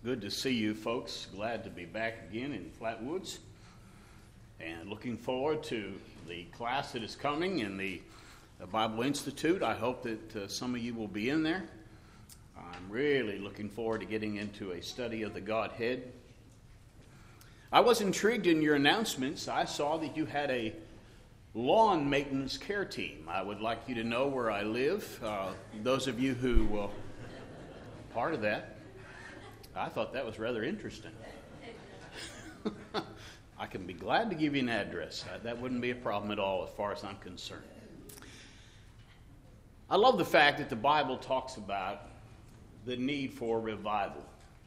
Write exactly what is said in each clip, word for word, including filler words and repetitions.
Good to see you folks. Glad to be back again in Flatwoods. And looking forward to the class that is coming in the, the Bible Institute. I hope that uh, some of you will be in there. I'm really looking forward to getting into a study of the Godhead. I was intrigued in your announcements. I saw that you had a lawn maintenance care team. I would like you to know where I live. Uh, those of you who will part of that. I thought that was rather interesting. I can be glad to give you an address. That wouldn't be a problem at all as far as I'm concerned. I love the fact that the Bible talks about the need for revival.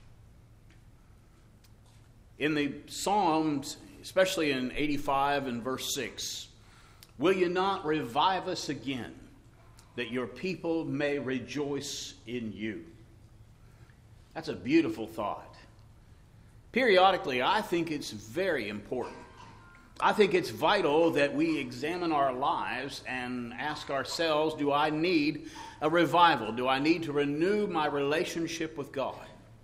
In the Psalms, especially in eighty-five and verse six, will you not revive us again, that your people may rejoice in you? That's a beautiful thought. Periodically, I think it's very important. I think it's vital that we examine our lives and ask ourselves, do I need a revival? Do I need to renew my relationship with God?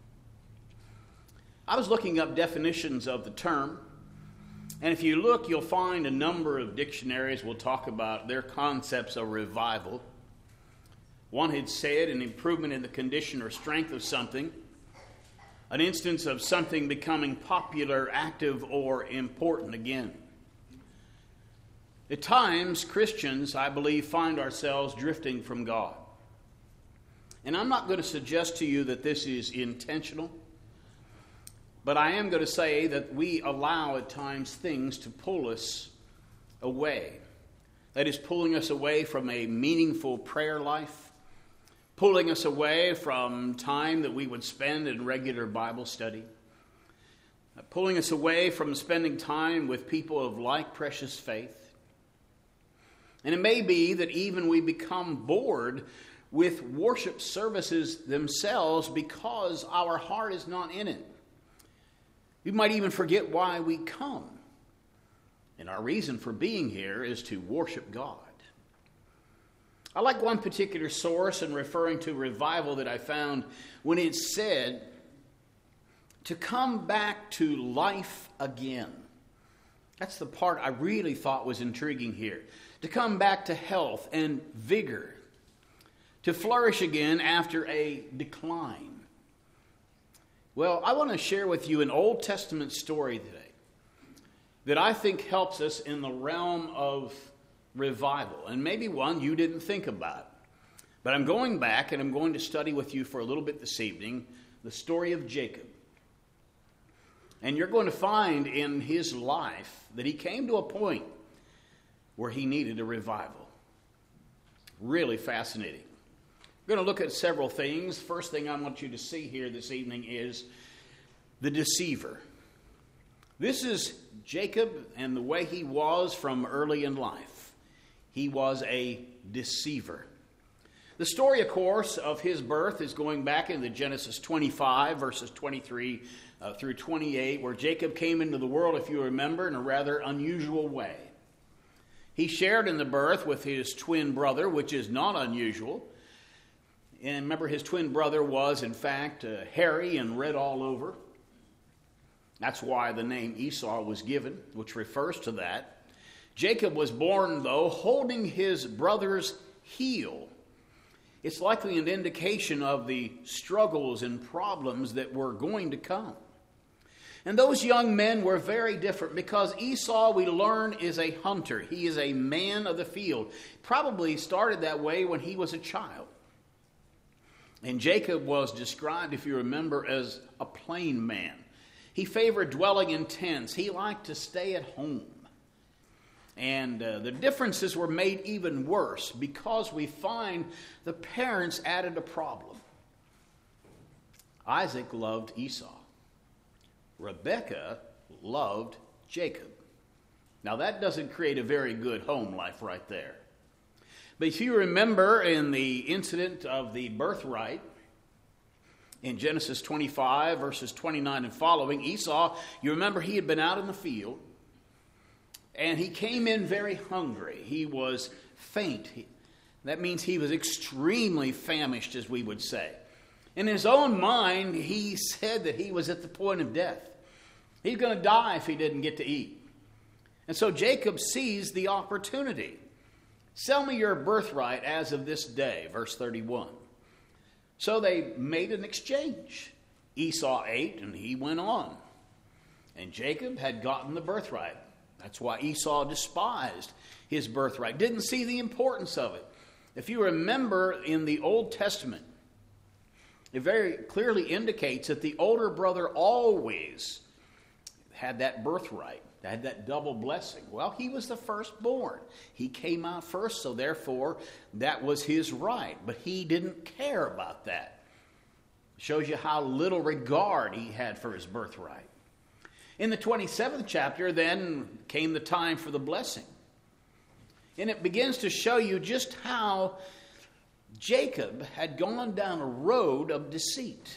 I was looking up definitions of the term, and if you look, you'll find a number of dictionaries will talk about their concepts of revival. One had said an improvement in the condition or strength of something, an instance of something becoming popular, active, or important again. At times, Christians, I believe, find ourselves drifting from God. And I'm not going to suggest to you that this is intentional, but I am going to say that we allow at times things to pull us away. That is, pulling us away from a meaningful prayer life, pulling us away from time that we would spend in regular Bible study, pulling us away from spending time with people of like precious faith. And it may be that even we become bored with worship services themselves because our heart is not in it. We might even forget why we come. And our reason for being here is to worship God. I like one particular source in referring to revival that I found when it said to come back to life again. That's the part I really thought was intriguing here. To come back to health and vigor. To flourish again after a decline. Well, I want to share with you an Old Testament story today that I think helps us in the realm of revival, and maybe one you didn't think about. But I'm going back and I'm going to study with you for a little bit this evening the story of Jacob. And you're going to find in his life that he came to a point where he needed a revival. Really fascinating. We're going to look at several things. First thing I want you to see here this evening is the deceiver. This is Jacob and the way he was from early in life. He was a deceiver. The story, of course, of his birth is going back into Genesis twenty-five, verses twenty-three uh, through twenty-eight, where Jacob came into the world, if you remember, in a rather unusual way. He shared in the birth with his twin brother, which is not unusual. And remember, his twin brother was, in fact, uh, hairy and red all over. That's why the name Esau was given, which refers to that. Jacob was born, though, holding his brother's heel. It's likely an indication of the struggles and problems that were going to come. And those young men were very different because Esau, we learn, is a hunter. He is a man of the field. Probably started that way when he was a child. And Jacob was described, if you remember, as a plain man. He favored dwelling in tents. He liked to stay at home. And uh, the differences were made even worse because we find the parents added a problem. Isaac loved Esau. Rebekah loved Jacob. Now that doesn't create a very good home life right there. But if you remember in the incident of the birthright, in Genesis twenty-five, verses twenty-nine and following, Esau, you remember he had been out in the field, and he came in very hungry. He was faint. He, that means he was extremely famished, as we would say. In his own mind, he said that he was at the point of death. He's going to die if he didn't get to eat. And so Jacob seized the opportunity. Sell me your birthright as of this day, verse thirty-one. So they made an exchange. Esau ate and he went on. And Jacob had gotten the birthright. That's why Esau despised his birthright, didn't see the importance of it. If you remember in the Old Testament, it very clearly indicates that the older brother always had that birthright, had that double blessing. Well, he was the firstborn. He came out first, so therefore that was his right. But he didn't care about that. Shows you how little regard he had for his birthright. In the twenty-seventh chapter, then, came the time for the blessing. And it begins to show you just how Jacob had gone down a road of deceit.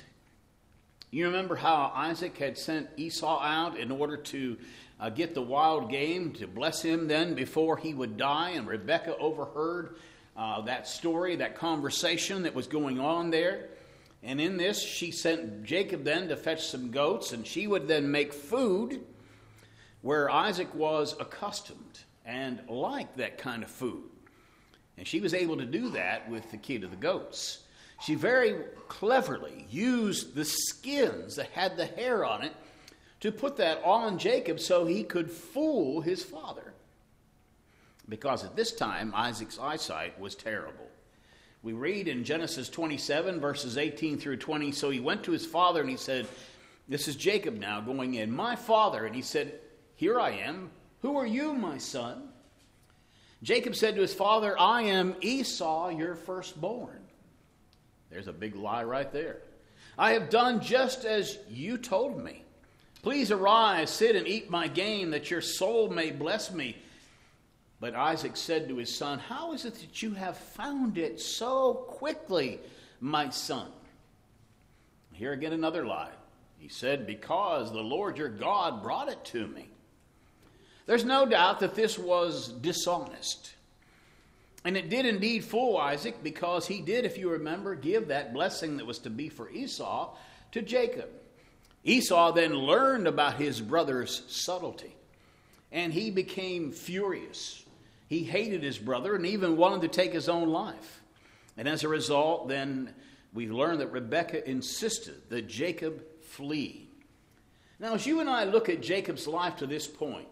You remember how Isaac had sent Esau out in order to uh, get the wild game to bless him then before he would die, and Rebekah overheard uh, that story, that conversation that was going on there. And in this, she sent Jacob then to fetch some goats, and she would then make food where Isaac was accustomed and liked that kind of food. And she was able to do that with the kid of the goats. She very cleverly used the skins that had the hair on it to put that on Jacob so he could fool his father. Because at this time, Isaac's eyesight was terrible. We read in Genesis twenty-seven, verses eighteen through twenty, so he went to his father and he said, this is Jacob now going in, my father. And he said, here I am. Who are you, my son? Jacob said to his father, I am Esau, your firstborn. There's a big lie right there. I have done just as you told me. Please arise, sit and eat my game, that your soul may bless me. But Isaac said to his son, how is it that you have found it so quickly, my son? Here again another lie. He said, because the Lord your God brought it to me. There's no doubt that this was dishonest. And it did indeed fool Isaac, because he did, if you remember, give that blessing that was to be for Esau to Jacob. Esau then learned about his brother's subtlety, and he became furious. He hated his brother and even wanted to take his own life. And as a result, then we learn that Rebekah insisted that Jacob flee. Now, as you and I look at Jacob's life to this point,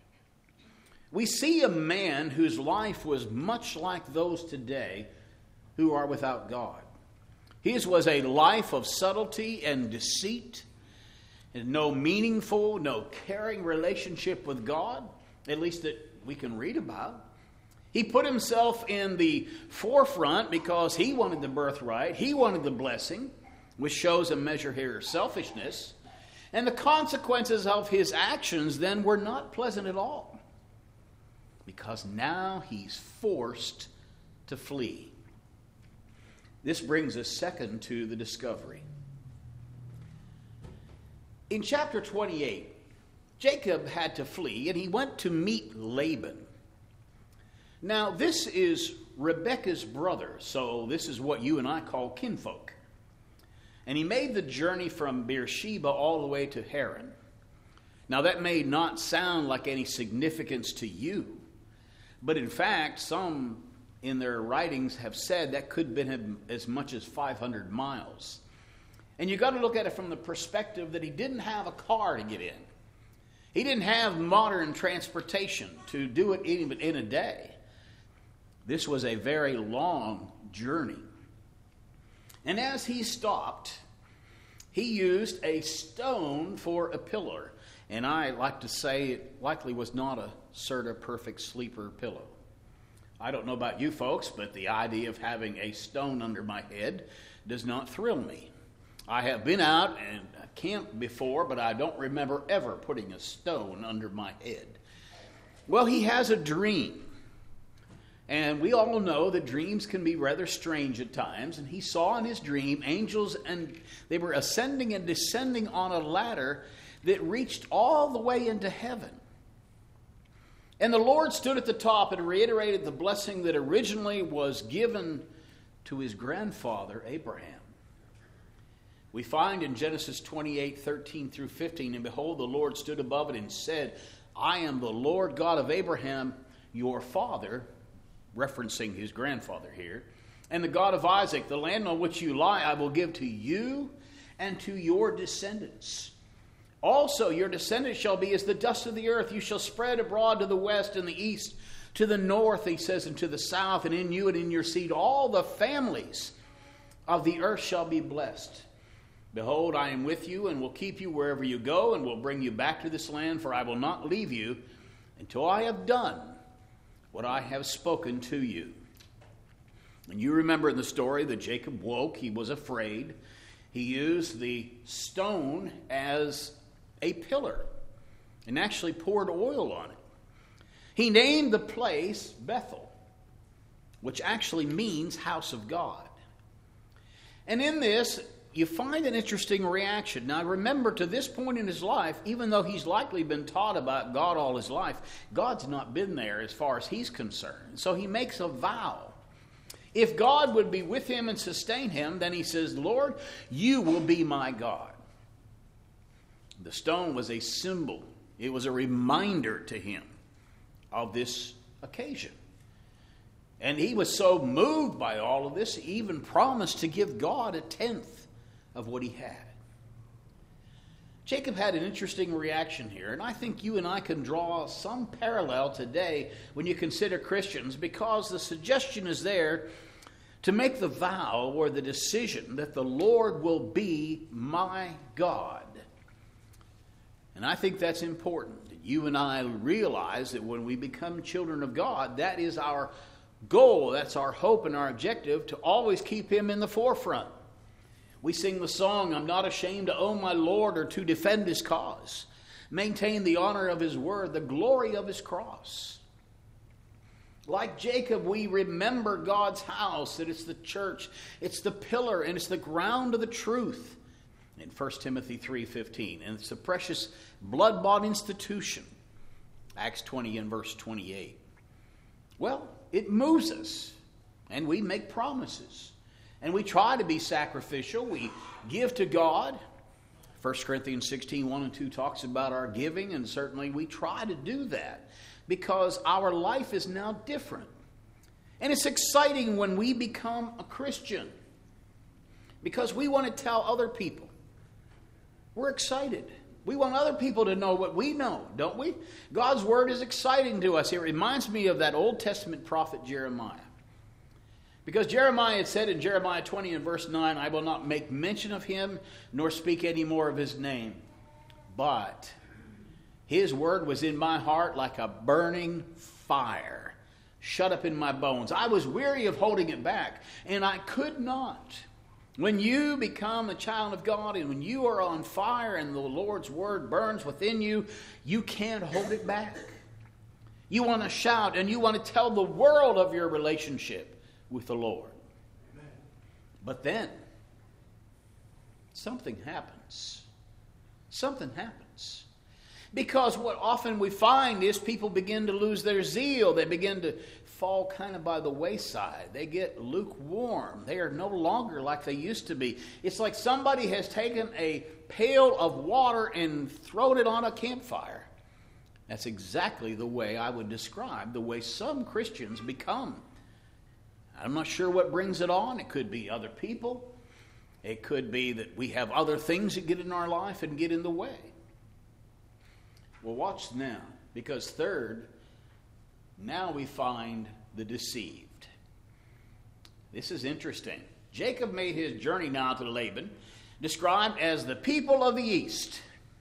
we see a man whose life was much like those today who are without God. His was a life of subtlety and deceit, and no meaningful, no caring relationship with God, at least that we can read about. He put himself in the forefront because he wanted the birthright, he wanted the blessing, which shows a measure here of selfishness. And the consequences of his actions then were not pleasant at all, because now he's forced to flee. This brings us second to the discovery. In chapter twenty-eight, Jacob had to flee, and he went to meet Laban. Now, this is Rebekah's brother, so this is what you and I call kinfolk. And he made the journey from Beersheba all the way to Haran. Now, that may not sound like any significance to you, but in fact, some in their writings have said that could have been as much as five hundred miles. And you've got to look at it from the perspective that he didn't have a car to get in. He didn't have modern transportation to do it even in a day. This was a very long journey. And as he stopped, he used a stone for a pillar. And I like to say it likely was not a Serta Perfect Sleeper pillow. I don't know about you folks, but the idea of having a stone under my head does not thrill me. I have been out and camped before, but I don't remember ever putting a stone under my head. Well, he has a dream. And we all know that dreams can be rather strange at times. And he saw in his dream angels, and they were ascending and descending on a ladder that reached all the way into heaven. And the Lord stood at the top and reiterated the blessing that originally was given to his grandfather, Abraham. We find in Genesis twenty-eight, thirteen through fifteen, and behold, the Lord stood above it and said, I am the Lord God of Abraham, your father, referencing his grandfather here, and the God of Isaac. The land on which you lie I will give to you and to your descendants. Also your descendants shall be as the dust of the earth. You shall spread abroad to the west and the east, to the north, he says, and to the south, and in you and in your seed all the families of the earth shall be blessed. Behold, I am with you and will keep you wherever you go, and will bring you back to this land, for I will not leave you until I have done what I have spoken to you. And you remember in the story that Jacob woke, he was afraid. He used the stone as a pillar and actually poured oil on it. He named the place Bethel, which actually means house of God. And in this, you find an interesting reaction. Now remember, to this point in his life, even though he's likely been taught about God all his life, God's not been there as far as he's concerned. So he makes a vow. If God would be with him and sustain him, then he says, Lord, you will be my God. The stone was a symbol. It was a reminder to him of this occasion. And he was so moved by all of this, he even promised to give God a tenth of what he had. Jacob had an interesting reaction here, and I think you and I can draw some parallel today when you consider Christians, because the suggestion is there to make the vow or the decision that the Lord will be my God. And I think that's important, that you and I realize that when we become children of God, that is our goal, that's our hope and our objective, to always keep him in the forefront. We sing the song, I'm not ashamed to own my Lord or to defend his cause. Maintain the honor of his word, the glory of his cross. Like Jacob, we remember God's house, that it's the church, it's the pillar, and it's the ground of the truth. In First Timothy three fifteen, and it's a precious blood-bought institution. Acts twenty and verse twenty-eight. Well, it moves us, and we make promises. And we try to be sacrificial. We give to God. First Corinthians sixteen, one and two talks about our giving, and certainly we try to do that because our life is now different. And it's exciting when we become a Christian because we want to tell other people. We're excited. We want other people to know what we know, don't we? God's word is exciting to us. It reminds me of that Old Testament prophet Jeremiah. Because Jeremiah had said in Jeremiah twenty and verse nine, I will not make mention of him, nor speak any more of his name. But his word was in my heart like a burning fire, shut up in my bones. I was weary of holding it back, and I could not. When you become a child of God and when you are on fire and the Lord's word burns within you, you can't hold it back. You want to shout and you want to tell the world of your relationship with the Lord. Amen. But then, something happens. Something happens. Because what often we find is people begin to lose their zeal. They begin to fall kind of by the wayside. They get lukewarm. They are no longer like they used to be. It's like somebody has taken a pail of water and thrown it on a campfire. That's exactly the way I would describe the way some Christians become. I'm not sure what brings it on. It could be other people. It could be that we have other things that get in our life and get in the way. Well, watch now, because third, now we find the deceived. This is interesting. Jacob made his journey now to Laban, described as the people of the east.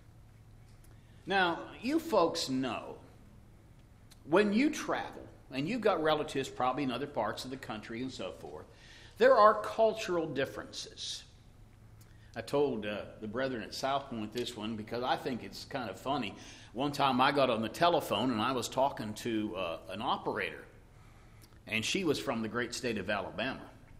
Now, you folks know, when you travel, and you've got relatives probably in other parts of the country and so forth, there are cultural differences. I told uh, the brethren at South Point this one because I think it's kind of funny. One time I got on the telephone and I was talking to uh, an operator, and she was from the great state of Alabama.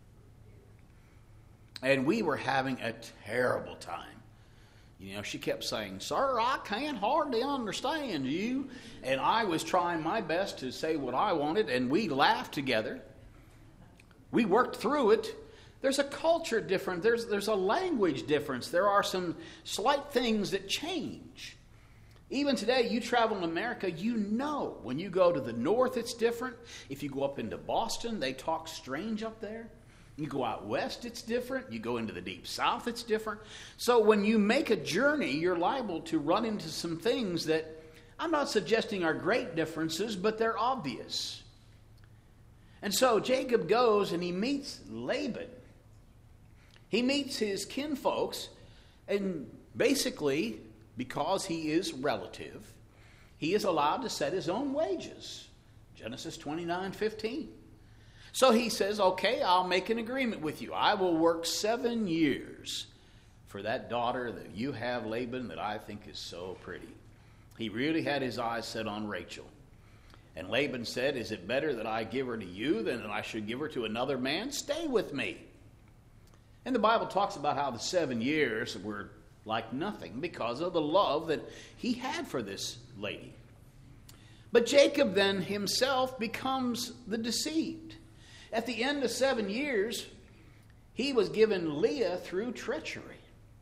And we were having a terrible time. You know, she kept saying, "Sir, I can't hardly understand you." And I was trying my best to say what I wanted, and we laughed together. We worked through it, There's a culture difference. There's, there's a language difference. There are some slight things that change. Even today, you travel in America, you know when you go to the north, it's different. If you go up into Boston, they talk strange up there. You go out west, it's different. You go into the deep south, it's different. So when you make a journey, you're liable to run into some things that I'm not suggesting are great differences, but they're obvious. And so Jacob goes and he meets Laban. He meets his kinfolks, and basically, because he is relative, he is allowed to set his own wages. Genesis twenty-nine fifteen. So he says, okay, I'll make an agreement with you. I will work seven years for that daughter that you have, Laban, that I think is so pretty. He really had his eyes set on Rachel. And Laban said, is it better that I give her to you than that I should give her to another man? Stay with me. And the Bible talks about how the seven years were like nothing because of the love that he had for this lady. But Jacob then himself becomes the deceived. At the end of seven years, he was given Leah through treachery.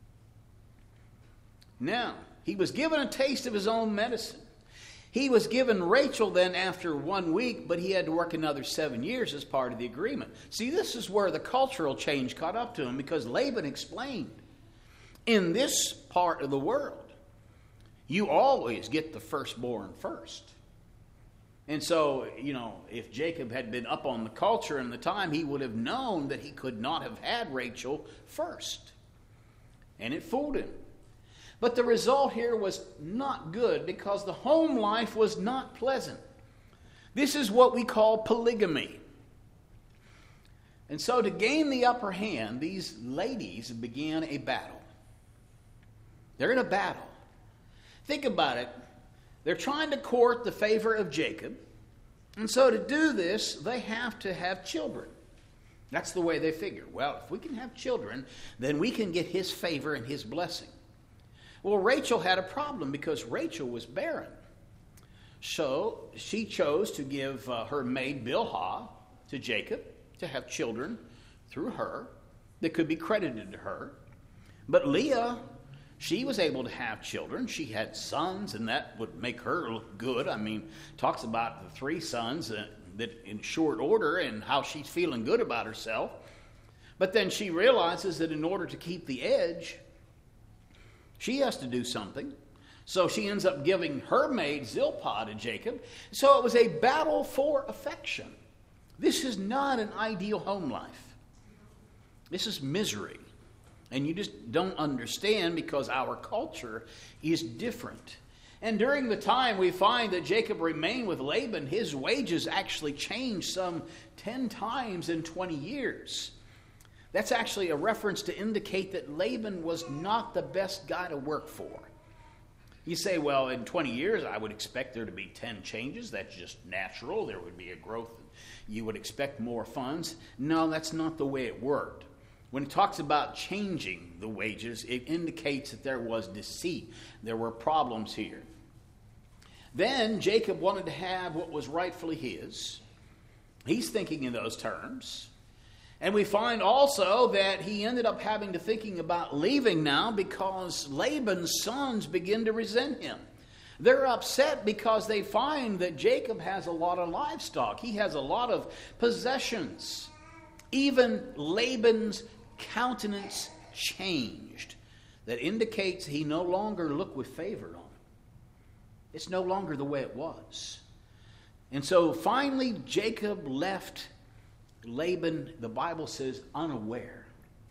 Now, he was given a taste of his own medicine. He was given Rachel then after one week, but he had to work another seven years as part of the agreement. See, this is where the cultural change caught up to him, because Laban explained, in this part of the world, you always get the firstborn first. And so, you know, if Jacob had been up on the culture in the time, he would have known that he could not have had Rachel first. And it fooled him. But the result here was not good because the home life was not pleasant. This is what we call polygamy. And so to gain the upper hand, these ladies began a battle. They're in a battle. Think about it. They're trying to court the favor of Jacob. And so to do this, they have to have children. That's the way they figure. Well, if we can have children, then we can get his favor and his blessing. Well, Rachel had a problem because Rachel was barren. So she chose to give uh, her maid Bilhah to Jacob to have children through her that could be credited to her. But Leah, she was able to have children. She had sons, and that would make her look good. I mean, talks about the three sons uh, that in short order and how she's feeling good about herself. But then she realizes that in order to keep the edge, she has to do something. So she ends up giving her maid Zilpah to Jacob. So it was a battle for affection. This is not an ideal home life. This is misery. And you just don't understand because our culture is different. And during the time we find that Jacob remained with Laban, his wages actually changed some ten times in twenty years. That's actually a reference to indicate that Laban was not the best guy to work for. You say, well, in twenty years, I would expect there to be ten changes. That's just natural. There would be a growth. You would expect more funds. No, that's not the way it worked. When it talks about changing the wages, it indicates that there was deceit. There were problems here. Then Jacob wanted to have what was rightfully his. He's thinking in those terms. And we find also that he ended up having to thinking about leaving now because Laban's sons begin to resent him. They're upset because they find that Jacob has a lot of livestock. He has a lot of possessions. Even Laban's countenance changed. That indicates he no longer looked with favor on him. It's no longer the way it was. And so finally Jacob left Laban, the Bible says, unaware.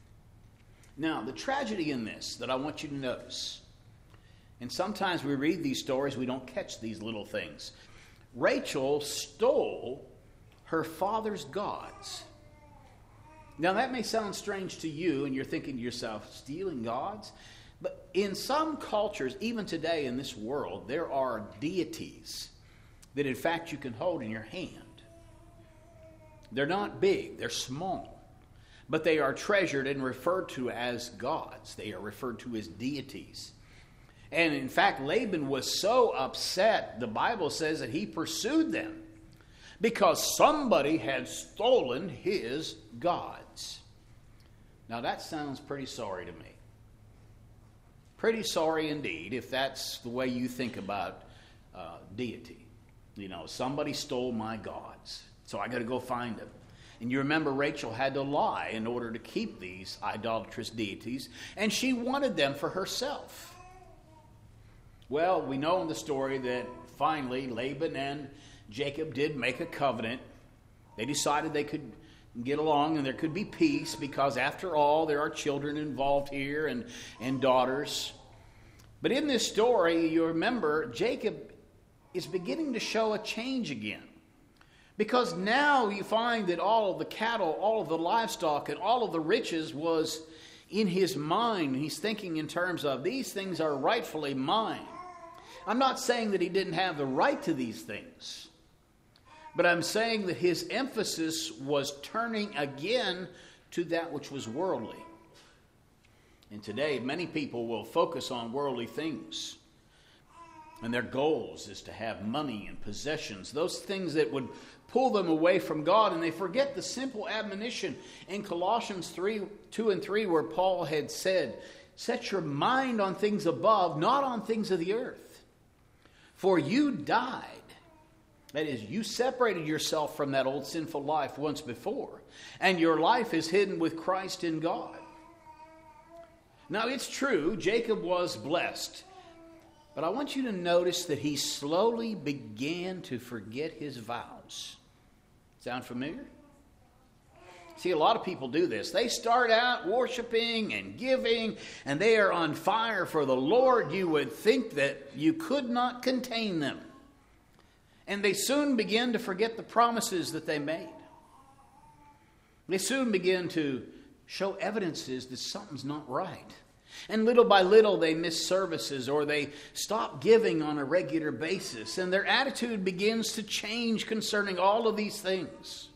Now, the tragedy in this that I want you to notice, and sometimes we read these stories, we don't catch these little things. Rachel stole her father's gods. Now, that may sound strange to you, and you're thinking to yourself, stealing gods? But in some cultures, even today in this world, there are deities that, in fact, you can hold in your hand. They're not big, they're small, but they are treasured and referred to as gods. They are referred to as deities. And in fact, Laban was so upset, the Bible says that he pursued them because somebody had stolen his gods. Now that sounds pretty sorry to me. Pretty sorry indeed if that's the way you think about uh, deity. You know, somebody stole my gods, so I got to go find them. And you remember Rachel had to lie in order to keep these idolatrous deities, and she wanted them for herself. Well, we know in the story that finally Laban and Jacob did make a covenant. They decided they could get along and there could be peace because after all there are children involved here and, and daughters. But in this story, you remember Jacob is beginning to show a change again. Because now you find that all of the cattle, all of the livestock, and all of the riches was in his mind. He's thinking in terms of these things are rightfully mine. I'm not saying that he didn't have the right to these things. But I'm saying that his emphasis was turning again to that which was worldly. And today, many people will focus on worldly things. And their goals is to have money and possessions, those things that would pull them away from God. And they forget the simple admonition in Colossians three, two and three, where Paul had said, set your mind on things above, not on things of the earth. For you died. That is, you separated yourself from that old sinful life once before, and your life is hidden with Christ in God. Now, it's true, Jacob was blessed, but I want you to notice that he slowly began to forget his vows. Sound familiar? See, a lot of people do this. They start out worshiping and giving, and they are on fire for the Lord. You would think that you could not contain them. And they soon begin to forget the promises that they made. They soon begin to show evidences that something's not right. And little by little they miss services or they stop giving on a regular basis. And their attitude begins to change concerning all of these things.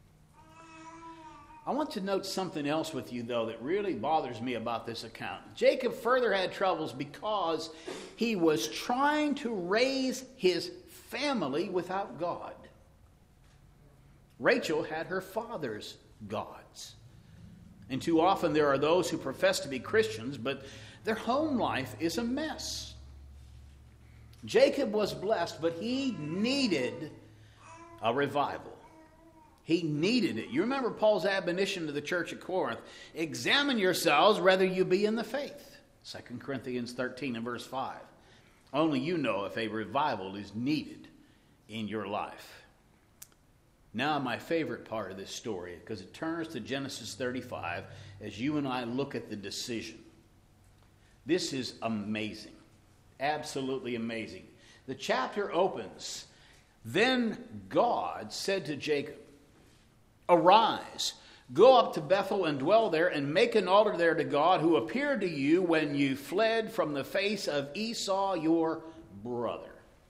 I want to note something else with you, though, that really bothers me about this account. Jacob further had troubles because he was trying to raise his family without God. Rachel had her father's gods. And too often there are those who profess to be Christians, but their home life is a mess. Jacob was blessed, but he needed a revival. He needed it. You remember Paul's admonition to the church at Corinth. Examine yourselves whether you be in the faith. Second Corinthians thirteen and verse five. Only you know if a revival is needed in your life. Now, my favorite part of this story, because it turns to Genesis thirty-five as you and I look at the decision. This is amazing. Absolutely amazing. The chapter opens. Then God said to Jacob, arise, go up to Bethel and dwell there and make an altar there to God who appeared to you when you fled from the face of Esau your brother.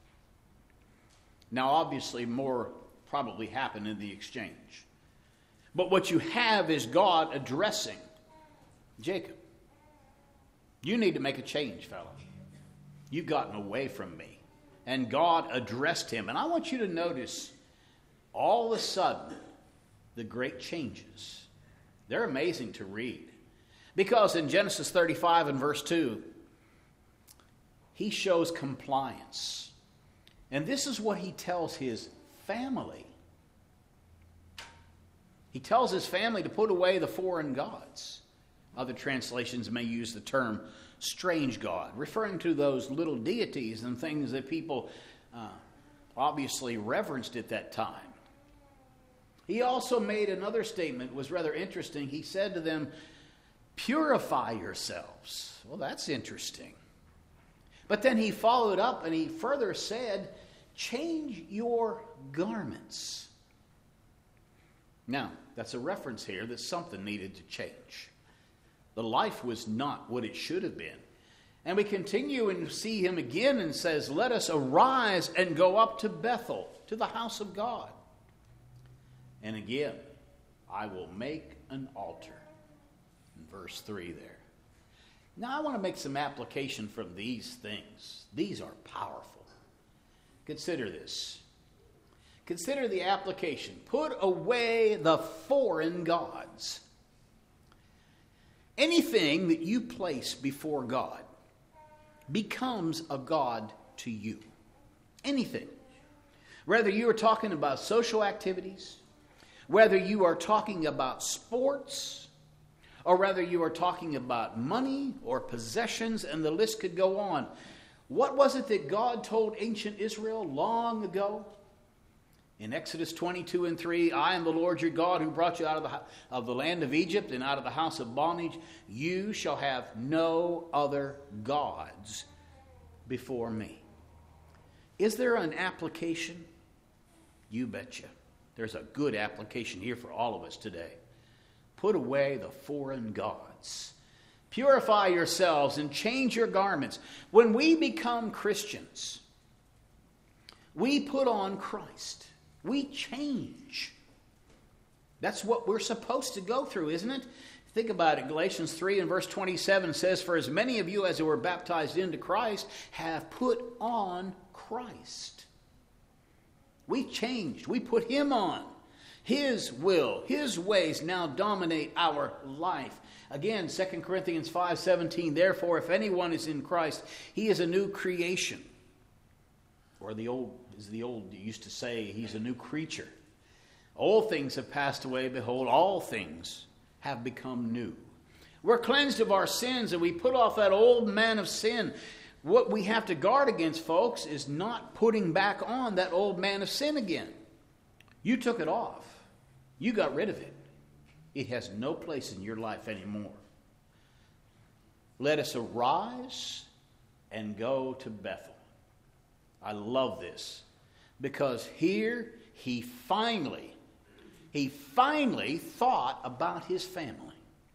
Now, obviously, more probably happened in the exchange. But what you have is God addressing Jacob. You need to make a change, fella. You've gotten away from me. And God addressed him. And I want you to notice, all of a sudden, the great changes. They're amazing to read. Because in Genesis thirty-five and verse two, he shows compliance. And this is what he tells his family. He tells his family to put away the foreign gods. Other translations may use the term strange god, referring to those little deities and things that people uh, obviously reverenced at that time. He also made another statement, was rather interesting. He said to them, purify yourselves. Well, that's interesting. But then he followed up and he further said, change your garments. Now, that's a reference here that something needed to change. The life was not what it should have been. And we continue and see him again and says, let us arise and go up to Bethel, to the house of God. And again, I will make an altar. In verse three there. Now I want to make some application from these things. These are powerful. Consider this. Consider the application. Put away the foreign gods. Anything that you place before God becomes a god to you. Anything. Whether you are talking about social activities, whether you are talking about sports, or whether you are talking about money or possessions, and the list could go on. What was it that God told ancient Israel long ago? In Exodus twenty-two and three, I am the Lord your God who brought you out of the, of the land of Egypt and out of the house of bondage. You shall have no other gods before me. Is there an application? You betcha. There's a good application here for all of us today. Put away the foreign gods. Purify yourselves and change your garments. When we become Christians, we put on Christ. We change. That's what we're supposed to go through, isn't it? Think about it. Galatians three and verse twenty-seven says, for as many of you as were baptized into Christ have put on Christ. We changed. We put him on. His will, his ways now dominate our life. Again, Second Corinthians five seventeen, therefore, if anyone is in Christ, he is a new creation. Or the old, as the old used to say, he's a new creature. All things have passed away. Behold, all things have become new. We're cleansed of our sins, and we put off that old man of sin. What we have to guard against, folks, is not putting back on that old man of sin again. You took it off. You got rid of it. It has no place in your life anymore. Let us arise and go to Bethel. I love this because here he finally, he finally thought about his family.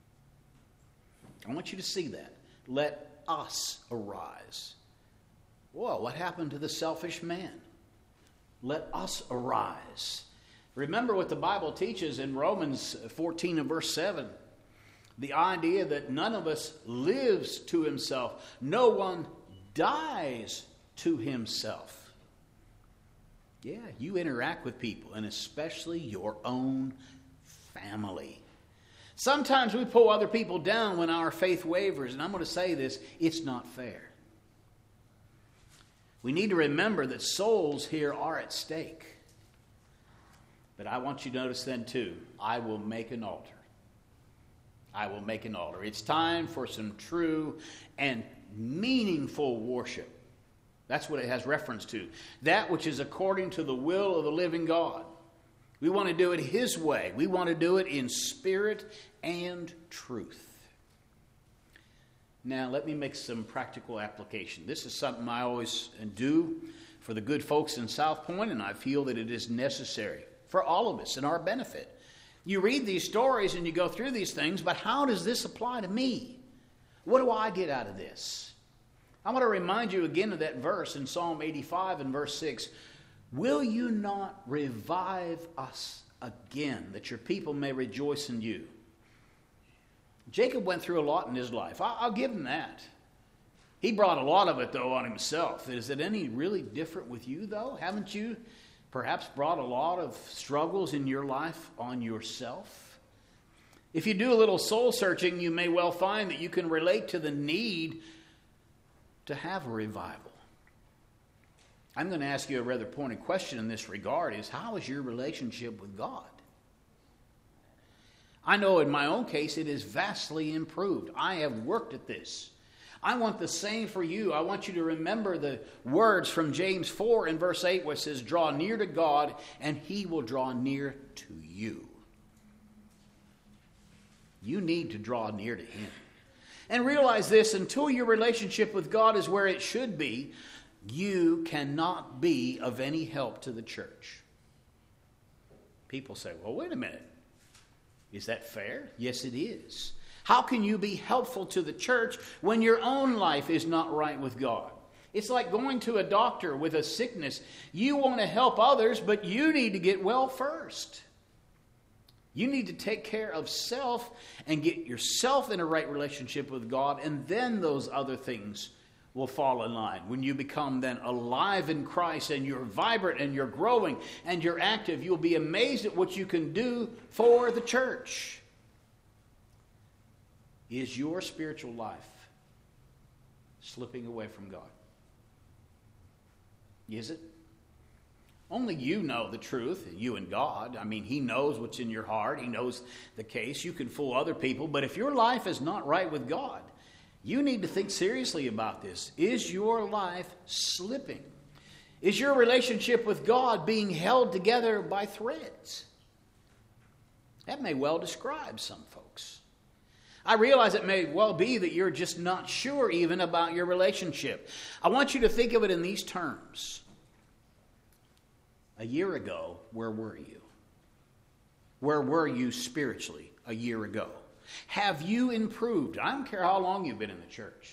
I want you to see that. Let us arise. Whoa, what happened to the selfish man? Let us arise. Remember what the Bible teaches in Romans fourteen and verse seven. The idea that none of us lives to himself. No one dies to himself. Yeah, you interact with people, and especially your own family. Sometimes we pull other people down when our faith wavers, and I'm going to say this, it's not fair. We need to remember that souls here are at stake. But I want you to notice then too, I will make an altar. I will make an altar. It's time for some true and meaningful worship. That's what it has reference to. That which is according to the will of the living God. We want to do it his way. We want to do it in spirit and truth. Now, let me make some practical application. This is something I always do for the good folks in South Point, and I feel that it is necessary for all of us and our benefit. You read these stories and you go through these things, but how does this apply to me? What do I get out of this? I want to remind you again of that verse in Psalm eighty-five and verse six. Will you not revive us again, that your people may rejoice in you? Jacob went through a lot in his life. I'll give him that. He brought a lot of it, though, on himself. Is it any really different with you, though? Haven't you perhaps brought a lot of struggles in your life on yourself? If you do a little soul searching, you may well find that you can relate to the need to have a revival. I'm going to ask you a rather pointed question in this regard, is how is your relationship with God? I know in my own case it is vastly improved. I have worked at this. I want the same for you. I want you to remember the words from James four and verse eight where it says, draw near to God and he will draw near to you. You need to draw near to him. And realize this, until your relationship with God is where it should be, you cannot be of any help to the church. People say, well, wait a minute. Is that fair? Yes, it is. How can you be helpful to the church when your own life is not right with God? It's like going to a doctor with a sickness. You want to help others, but you need to get well first. You need to take care of self and get yourself in a right relationship with God, and then those other things will fall in line. When you become then alive in Christ and you're vibrant and you're growing and you're active, you'll be amazed at what you can do for the church. Is your spiritual life slipping away from God? Is it? Only you know the truth, you and God. I mean, He knows what's in your heart. He knows the case. You can fool other people, but if your life is not right with God, you need to think seriously about this. Is your life slipping? Is your relationship with God being held together by threads? That may well describe some folks. I realize it may well be that you're just not sure even about your relationship. I want you to think of it in these terms. A year ago, where were you? Where were you spiritually a year ago? Have you improved? I don't care how long you've been in the church.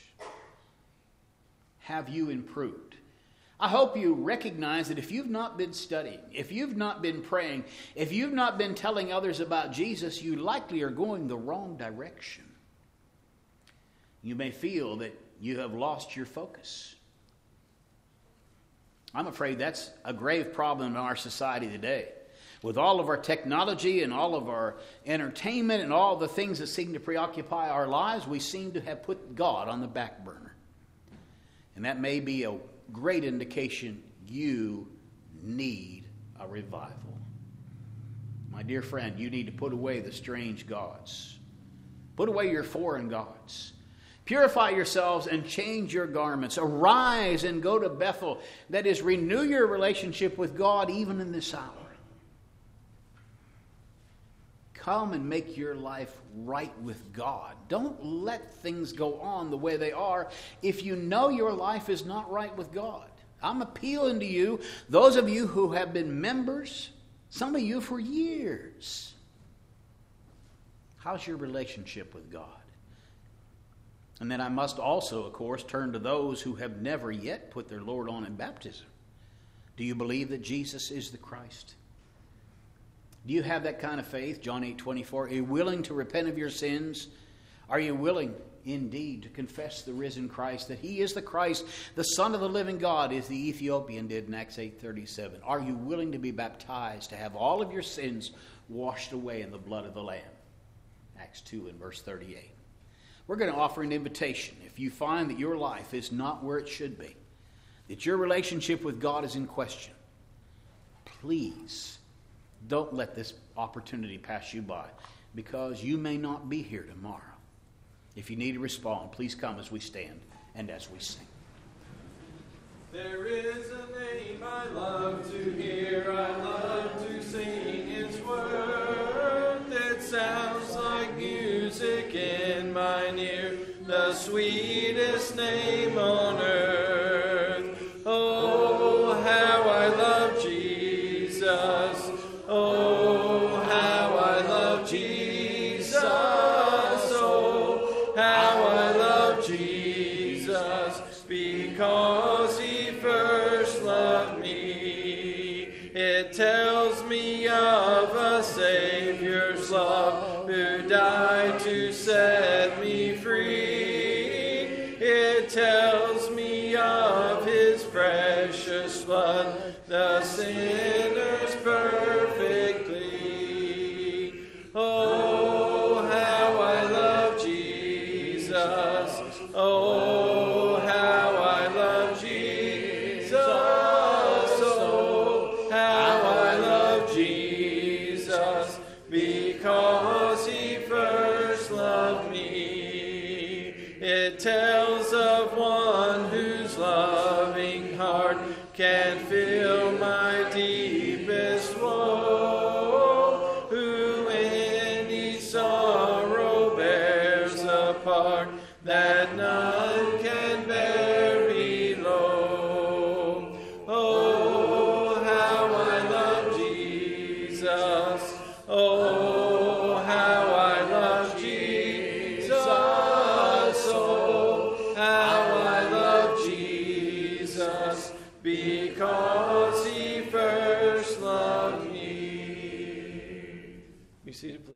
Have you improved? I hope you recognize that if you've not been studying, if you've not been praying, if you've not been telling others about Jesus, you likely are going the wrong direction. You may feel that you have lost your focus. I'm afraid that's a grave problem in our society today. With all of our technology and all of our entertainment and all the things that seem to preoccupy our lives, we seem to have put God on the back burner. And that may be a great indication you need a revival. My dear friend, you need to put away the strange gods. Put away your foreign gods. Purify yourselves and change your garments. Arise and go to Bethel. That is, renew your relationship with God even in this hour. Come and make your life right with God. Don't let things go on the way they are if you know your life is not right with God. I'm appealing to you, those of you who have been members, some of you for years. How's your relationship with God? And then I must also, of course, turn to those who have never yet put their Lord on in baptism. Do you believe that Jesus is the Christ? Do you have that kind of faith? John eight twenty-four. Are you willing to repent of your sins? Are you willing, indeed, to confess the risen Christ, that He is the Christ, the Son of the living God, as the Ethiopian did in Acts eight thirty-seven? Are you willing to be baptized, to have all of your sins washed away in the blood of the Lamb? Acts two and verse thirty-eight. We're going to offer an invitation. If you find that your life is not where it should be, that your relationship with God is in question, please don't let this opportunity pass you by, because you may not be here tomorrow. If you need to respond, please come as we stand and as we sing. There is a name I love to hear, I love to sing His word. It sounds like music in mine ear, the sweetest name on earth. Oh, how I love Jesus. Oh, how I love Jesus. Oh, how I love Jesus, because He first loved me. It tells me of a Savior's love who died to set me free. It tells me of His precious blood, the sinner's perfectly. Oh, how I love Jesus. Oh, how I love Jesus. Oh, how I love Jesus, because He first loved me. It tells of one whose loving heart can fill my deepest woe, who any sorrow bears a part that none can